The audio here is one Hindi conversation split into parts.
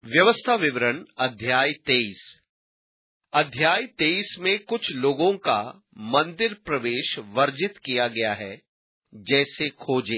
व्यवस्था विवरण अध्याय 23। अध्याय 23 में कुछ लोगों का मंदिर प्रवेश वर्जित किया गया है, जैसे खोजे।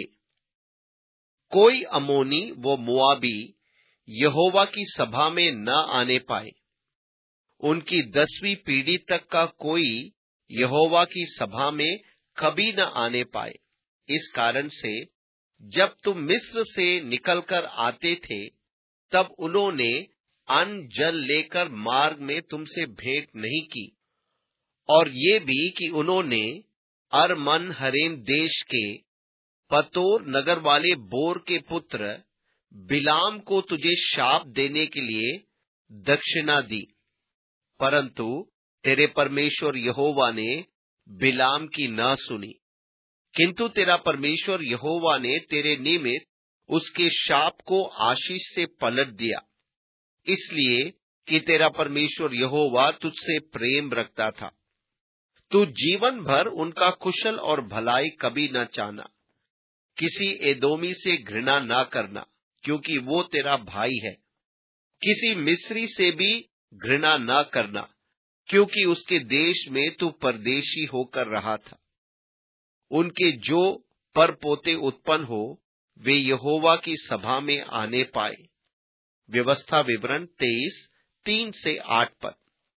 कोई अमोनी व मोआबी यहोवा की सभा में न आने पाए। उनकी 10वीं पीढ़ी तक का कोई यहोवा की सभा में कभी न आने पाए। इस कारण से जब तुम मिस्र से निकलकर आते थे, तब उन्होंने अन्न जल लेकर मार्ग में तुमसे भेंट नहीं की, और ये भी कि उन्होंने अरमनहरेम देश के पतोर नगर वाले बोर के पुत्र बिलाम को तुझे शाप देने के लिए दक्षिणा दी। परंतु तेरे परमेश्वर यहोवा ने बिलाम की न सुनी, किंतु तेरा परमेश्वर यहोवा ने तेरे निमित्त उसके शाप को आशीष से पलट दिया, इसलिए कि तेरा परमेश्वर यहोवा तुझसे प्रेम रखता था। तू जीवन भर उनका कुशल और भलाई कभी न चाहना। किसी एदोमी से घृणा न करना, क्योंकि वो तेरा भाई है। किसी मिस्री से भी घृणा न करना, क्योंकि उसके देश में तू परदेशी होकर रहा था। उनके जो परपोते उत्पन्न हो, वे यहोवा की सभा में आने पाए। व्यवस्था विवरण 23:3 से 8 पद।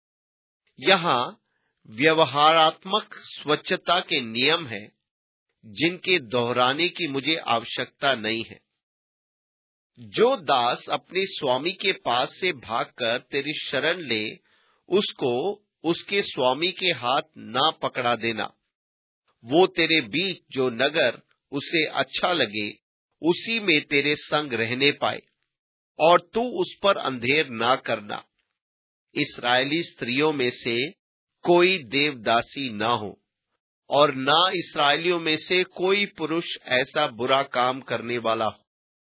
यहाँ व्यवहारात्मक स्वच्छता के नियम हैं, जिनके दोहराने की मुझे आवश्यकता नहीं है। जो दास अपने स्वामी के पास से भागकर तेरी शरण ले, उसको उसके स्वामी के हाथ ना पकड़ा देना। वो तेरे बीच जो नगर उसे अच्छा लगे, उसी में तेरे संग रहने पाए, और तू उस पर अंधेर ना करना। इस्राएली स्त्रियों में से कोई देवदासी ना हो, और ना इस्राएलियों में से कोई पुरुष ऐसा बुरा काम करने वाला हो।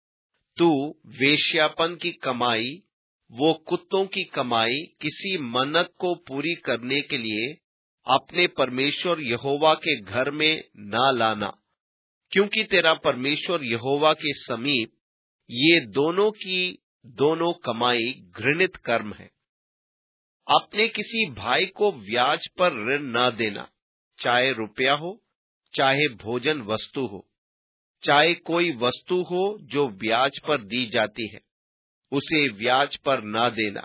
तू वेश्यापन की कमाई, वो कुत्तों की कमाई, किसी मन्नत को पूरी करने के लिए अपने परमेश्वर यहोवा के घर में ना लाना, क्योंकि तेरा परमेश्वर यहोवा के समीप ये दोनों की दोनों कमाई घृणित कर्म है। अपने किसी भाई को ब्याज पर ऋण न देना, चाहे रुपया हो, चाहे भोजन वस्तु हो, चाहे कोई वस्तु हो जो ब्याज पर दी जाती है, उसे ब्याज पर न देना।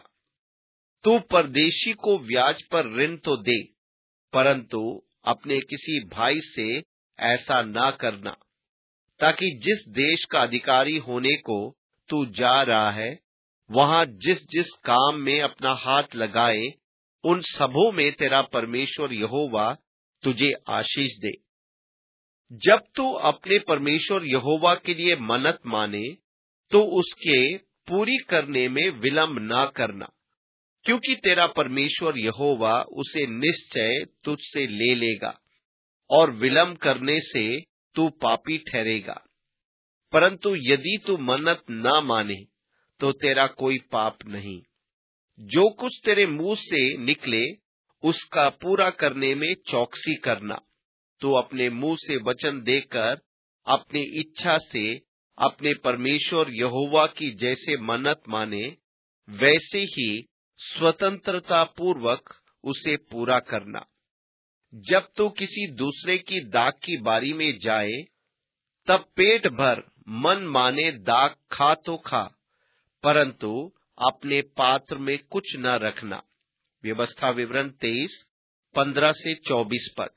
तू परदेशी को ब्याज पर ऋण तो दे, परंतु अपने किसी भाई से ऐसा ना करना, ताकि जिस देश का अधिकारी होने को तू जा रहा है, वहां जिस जिस काम में अपना हाथ लगाए, उन सबों में तेरा परमेश्वर यहोवा तुझे आशीष दे। जब तू अपने परमेश्वर यहोवा के लिए मन्नत माने, तो उसके पूरी करने में विलंब ना करना, क्योंकि तेरा परमेश्वर यहोवा उसे निश्चय तुझसे ले लेगा, और विलंब करने से तू पापी ठहरेगा। परंतु यदि तू मन्नत ना माने, तो तेरा कोई पाप नहीं। जो कुछ तेरे मुंह से निकले, उसका पूरा करने में चौकसी करना। तू अपने मुंह से वचन देकर अपनी इच्छा से अपने परमेश्वर यहोवा की जैसे मन्नत माने, वैसे ही स्वतंत्रता पूर्वक उसे पूरा करना। जब तू किसी दूसरे की दाख की बारी में जाए, तब पेट भर मन माने दाख खा तो खा, परंतु अपने पात्र में कुछ न रखना। व्यवस्था विवरण 23:15 से 24 पद।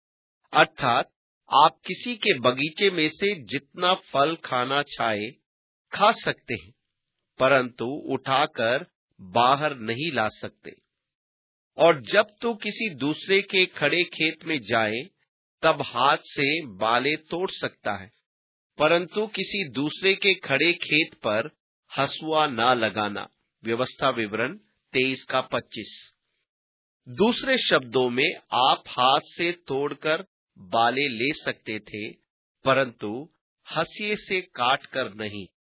अर्थात आप किसी के बगीचे में से जितना फल खाना चाहे खा सकते हैं, परंतु उठाकर बाहर नहीं ला सकते। और जब तू किसी दूसरे के खड़े खेत में जाए, तब हाथ से बाले तोड़ सकता है, परंतु किसी दूसरे के खड़े खेत पर हसुआ ना लगाना। व्यवस्था विवरण 23:25। दूसरे शब्दों में, आप हाथ से तोड़कर बाले ले सकते थे, परंतु हंसिए से काट कर नहीं।